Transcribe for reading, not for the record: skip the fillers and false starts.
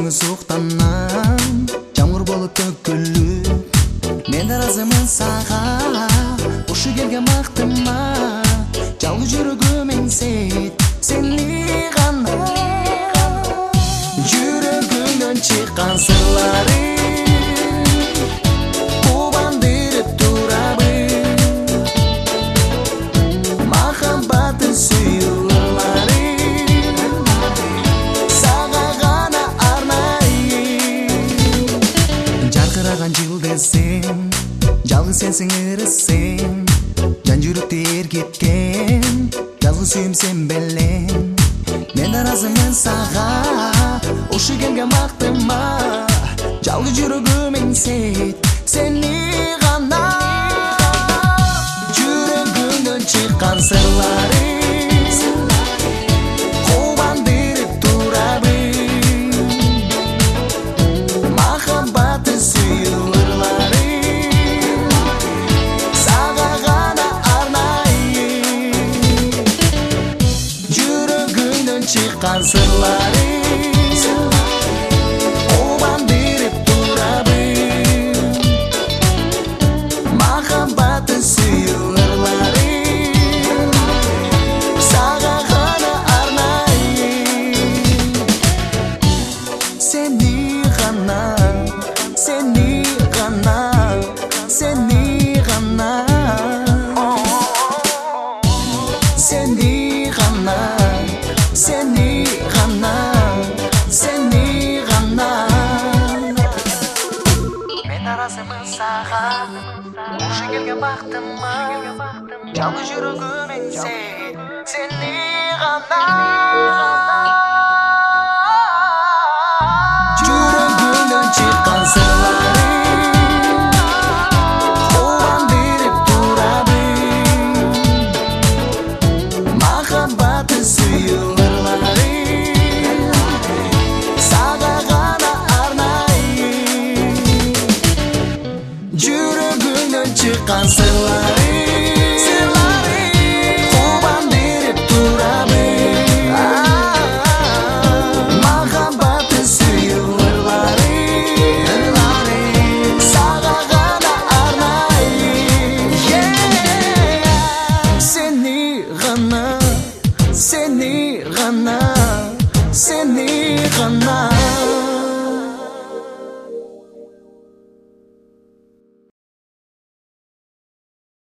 Жүрегіңі суықтанам, жамғыр болып төкіліп, мен разымын саған, ұшы келген бақтыма, жалғыз жүрегімен сені ғана. Жүрегіңнен шыққан сырлары қуандырып тұрады, махаббаттың сыйлары саған ғана арнайы. Жарқыраған жұлдызым, жалғыз сенсің ырысым, жан жүректі еркеткен жалғыз сүйім сен білем. Мен разымын саған, ұшы келген бақтыма, жалғыз жүрегімен сені ғана. Жүрегіңнен шыққан сырлары қуандырып тұрады, махаббаттың сыйлары саған ғана арнайы. Жүрегіңнен шыққан сырлары қуандырып тұрады, махаббаттың сыйлары саған ғана арнайы. Сені ғана, сені ғана, сені ғана, сені ғана, сені ғана, сені ғана. Мен разымын саған, ұшы келген бақтыма, жалғыз жүрегімен сені ғана. Жүрегіңнен шыққан сырлары қуандырып тұрады, махаббаттың сыйлары саған ғана арнайы. Жүрегіңнен шыққан сырлары